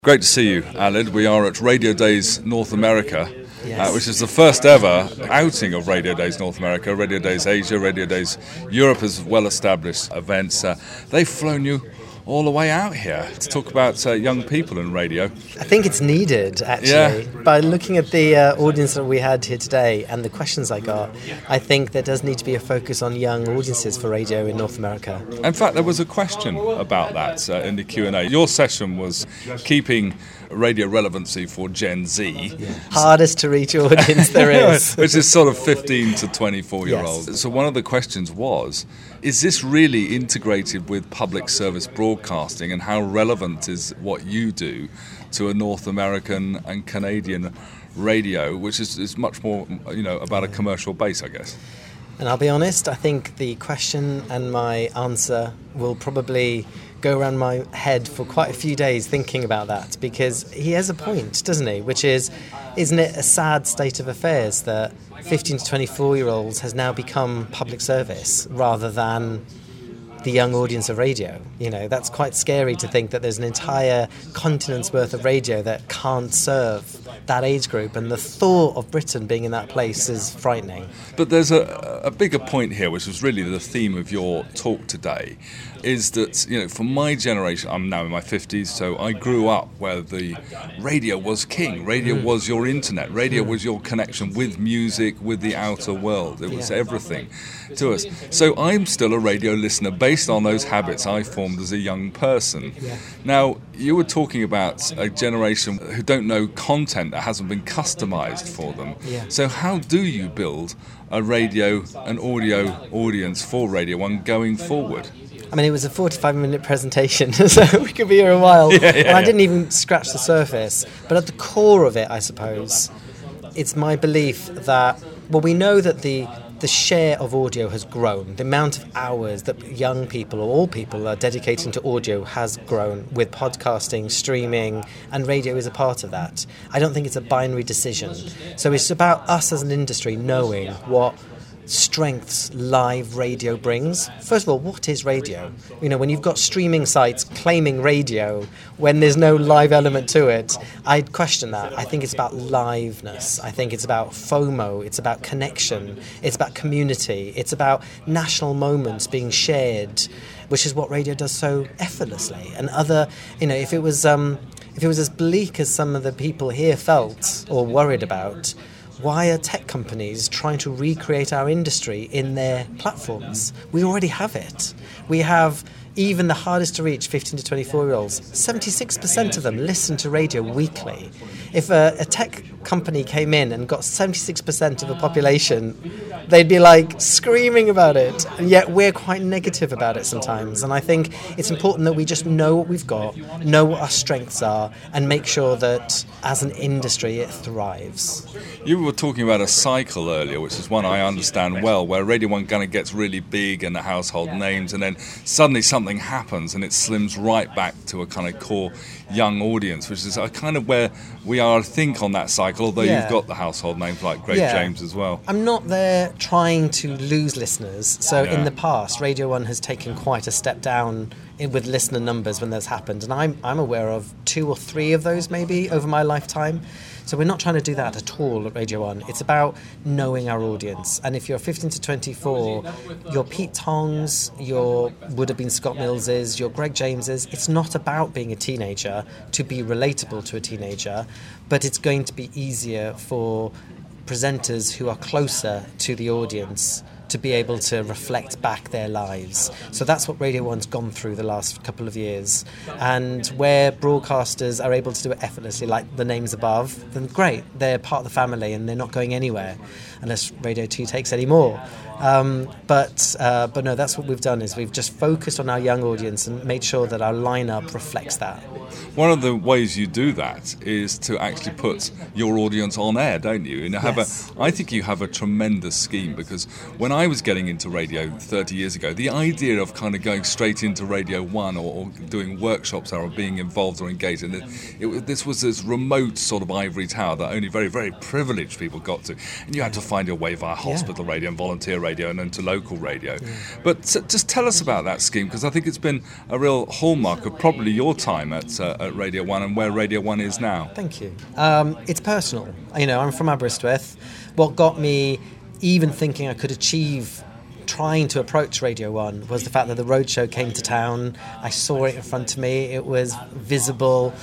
Great to see you, Aled. We are at Radio Days North America, Yes. which is the first ever outing of Radio Days North America. Radio Days Asia, Radio Days Europe as well-established events. They've flown you all the way out here to talk about young people in radio. I think it's needed, actually. Yeah. By looking at the audience that we had here today and the questions I got, I think there does need to be a focus on young audiences for radio in North America. In fact, there was a question about that in the Q&A. Your session was keeping radio relevancy for Gen Z. Hardest to reach audience there is. Which is sort of 15 to 24-year-olds. Yes. So one of the questions was, is this really integrated with public service broadcasting, and how relevant is what you do to a North American and Canadian radio, which is much more, about a commercial base, I guess? And I'll be honest, I think the question and my answer will probably go around my head for quite a few days thinking about that, because he has a point, doesn't he? Which is, isn't it a sad state of affairs that 15 to 24-year-olds has now become public service rather than the young audience of radio? That's quite scary to think that there's an entire continent's worth of radio that can't serve that age group, and the thought of Britain being in that place is frightening. But there's a bigger point here, which was really the theme of your talk today, is that, for my generation, I'm now in my 50s, so I grew up where the radio was king. Radio was your internet. Radio was your connection with music, with the outer world. It was everything to us. So I'm still a radio listener based on those habits I formed as a young person. Yeah. Now, you were talking about a generation who don't know content that hasn't been customized for them. Yeah. So how do you build an audio audience for Radio 1 going forward? I mean, it was a 45-minute presentation, so we could be here a while. And I didn't even scratch the surface. But at the core of it, I suppose, it's my belief that, we know that the share of audio has grown. The amount of hours that young people, or all people, are dedicating to audio has grown with podcasting, streaming, and radio is a part of that. I don't think it's a binary decision. So it's about us as an industry knowing what strengths live radio brings. First of all, what is radio? When you've got streaming sites claiming radio when there's no live element to it, I'd question that. I think it's about liveness. I think it's about FOMO. It's about connection. It's about community. It's about national moments being shared, which is what radio does so effortlessly. And if it was as bleak as some of the people here felt or worried about, why are tech companies trying to recreate our industry in their platforms? We already have it. We have even the hardest to reach 15 to 24-year-olds. 76% of them listen to radio weekly. If a tech company came in and got 76% of the population, they'd be screaming about it. And yet we're quite negative about it sometimes. And I think it's important that we just know what we've got, know what our strengths are, and make sure that as an industry it thrives. You were talking about a cycle earlier, which is one I understand well, where Radio 1 kind of gets really big and the household names, and then suddenly something happens and it slims right back to a kind of core young audience, which is kind of where we are, I think, on that cycle, although you've got the household names like Greg James as well. I'm not there trying to lose listeners. So in the past, Radio 1 has taken quite a step down with listener numbers when that's happened. And I'm aware of 2 or 3 of those maybe over my lifetime. So we're not trying to do that at all at Radio 1. It's about knowing our audience. And if you're 15 to 24, your Pete Tongs, your would have been Scott Millses, your Greg Jameses, it's not about being a teenager to be relatable to a teenager, but it's going to be easier for presenters who are closer to the audience to be able to reflect back their lives. So that's what Radio 1's gone through the last couple of years. And where broadcasters are able to do it effortlessly, like the names above, then great, they're part of the family and they're not going anywhere unless Radio 2 takes any more. But no, that's what we've done, is we've just focused on our young audience and made sure that our lineup reflects that. One of the ways you do that is to actually put your audience on air, don't you? And I think you have a tremendous scheme, because when I was getting into radio 30 years ago, the idea of kind of going straight into Radio 1 or doing workshops or being involved or engaged in it, this was this remote sort of ivory tower that only very, very privileged people got to. And you had to find your way via hospital radio and volunteer radio and then to local radio. Yeah. But just tell us about that scheme, because I think it's been a real hallmark of probably your time at Radio 1 and where Radio 1 is now. Thank you. It's personal. I'm from Aberystwyth. What got me even thinking I could achieve trying to approach Radio 1 was the fact that the roadshow came to town. I saw it in front of me. It was visible.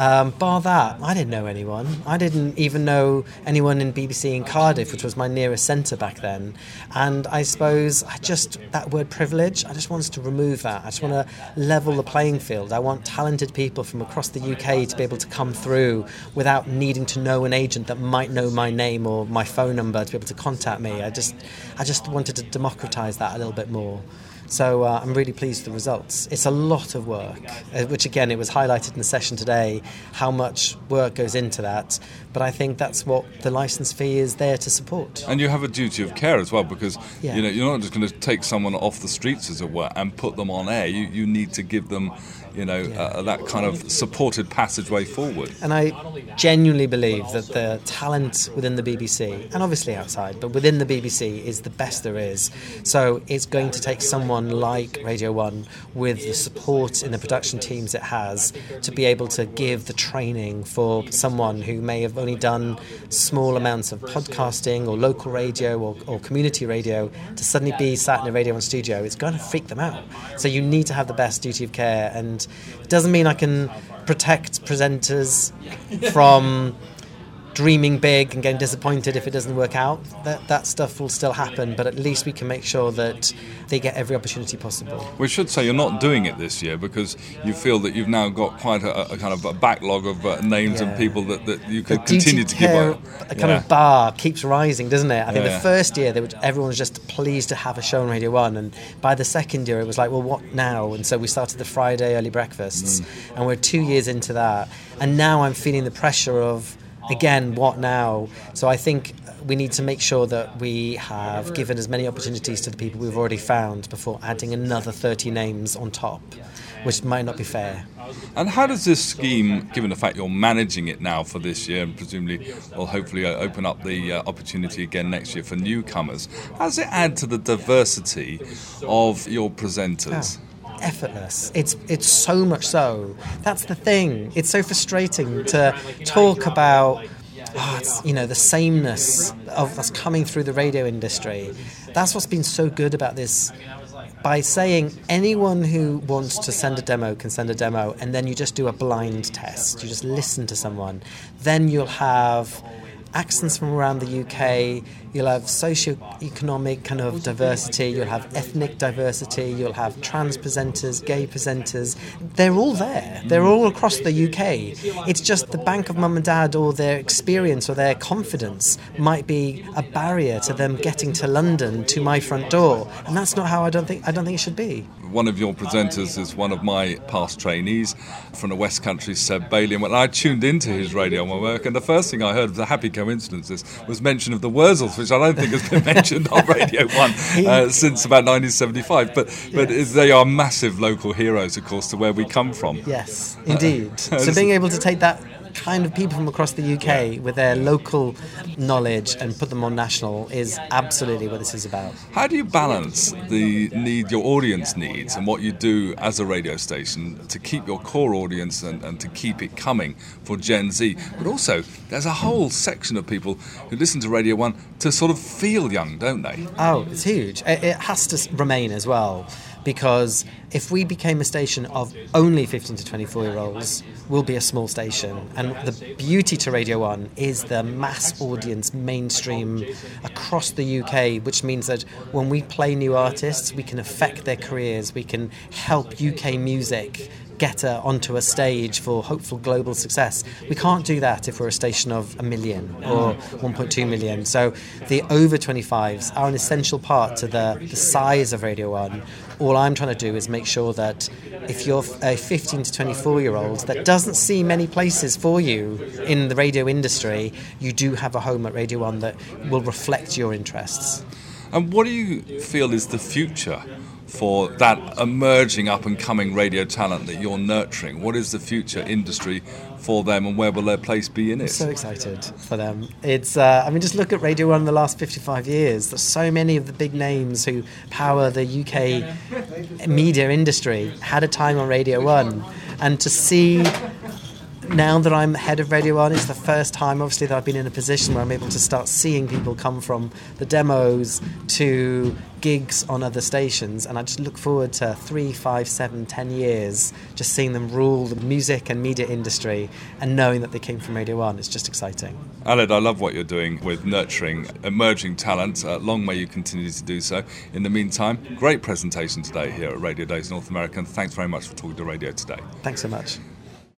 Bar that, I didn't know anyone. I didn't even know anyone in BBC in Cardiff, which was my nearest centre back then. And I suppose that word privilege, I just wanted to remove that. I just want to level the playing field. I want talented people from across the UK to be able to come through without needing to know an agent that might know my name or my phone number to be able to contact me. I just wanted to democratise that a little bit more. So I'm really pleased with the results. It's a lot of work, which again, it was highlighted in the session today, how much work goes into that. But I think that's what the licence fee is there to support. And you have a duty of care as well, because you're not just going to take someone off the streets, as it were, and put them on air. You need to give them that kind of supported passageway forward. And I genuinely believe that the talent within the BBC, and obviously outside, but within the BBC is the best there is. So it's going to take someone like Radio 1 with the support in the production teams it has to be able to give the training for someone who may have only done small amounts of podcasting or local radio or community radio to suddenly be sat in a Radio 1 studio. It's going to freak them out. So you need to have the best duty of care, and it doesn't mean I can protect presenters from dreaming big and getting disappointed if it doesn't work out. That stuff will still happen, but at least we can make sure that they get every opportunity possible. We should say you're not doing it this year because you feel that you've now got quite a kind of a backlog of names and people that you could continue to give away. A kind of bar keeps rising, doesn't it? I think the first year everyone was just pleased to have a show on Radio 1, and by the second year it was like, well, what now? And so we started the Friday early breakfasts, and we're 2 years into that, and now I'm feeling the pressure of, again, what now? So I think we need to make sure that we have given as many opportunities to the people we've already found before adding another 30 names on top, which might not be fair. And how does this scheme, given the fact you're managing it now for this year and presumably will hopefully open up the opportunity again next year for newcomers, how does it add to the diversity of your presenters? Effortless. It's so much so. That's the thing. It's so frustrating to talk about the sameness of us coming through the radio industry. That's what's been so good about this. By saying anyone who wants to send a demo can send a demo, and then you just do a blind test. You just listen to someone. Then you'll have accents from around the UK, you'll have socio-economic kind of diversity, you'll have ethnic diversity, you'll have trans presenters, gay presenters. They're all there. They're all across the UK. It's just the bank of mum and dad or their experience or their confidence might be a barrier to them getting to London, to my front door. And that's not how I don't think it should be. One of your presenters is one of my past trainees from the West Country, Seb Bailey. And when I tuned into his Radio 1 work, and the first thing I heard was a happy coincidences was mention of the Wurzels, which I don't think has been mentioned on Radio 1 since about 1975. But they are massive local heroes, of course, to where we come from. Yes, indeed. So being able to take that kind of people from across the UK with their local knowledge and put them on national is absolutely what this is about. How do you balance the need your audience needs and what you do as a radio station to keep your core audience and to keep it coming for Gen Z? But also, there's a whole section of people who listen to Radio 1 to sort of feel young, don't they? Oh, it's huge. It has to remain as well. Because if we became a station of only 15 to 24-year-olds, we'll be a small station. And the beauty to Radio 1 is the mass audience mainstream across the UK, which means that when we play new artists, we can affect their careers, we can help UK music get onto a stage for hopeful global success. We can't do that if we're a station of 1 million or 1.2 million. So the over 25s are an essential part to the size of Radio 1. All I'm trying to do is make sure that if you're a 15 to 24-year-old that doesn't see many places for you in the radio industry, you do have a home at Radio 1 that will reflect your interests. And what do you feel is the future for that emerging up-and-coming radio talent that you're nurturing? What is the future industry for them, and where will their place be in it? I'm so excited for them. It's just look at Radio 1 in the last 55 years. There's so many of the big names who power the UK media industry had a time on Radio 1. And to see, now that I'm head of Radio 1, it's the first time, obviously, that I've been in a position where I'm able to start seeing people come from the demos to gigs on other stations, and I just look forward to 3, 5, 7, 10 years just seeing them rule the music and media industry and knowing that they came from Radio 1. It's just exciting. Aled, I love what you're doing with nurturing emerging talent. Long may you continue to do so. In the meantime, great presentation today here at Radio Days North America, and thanks very much for talking to Radio today. Thanks so much.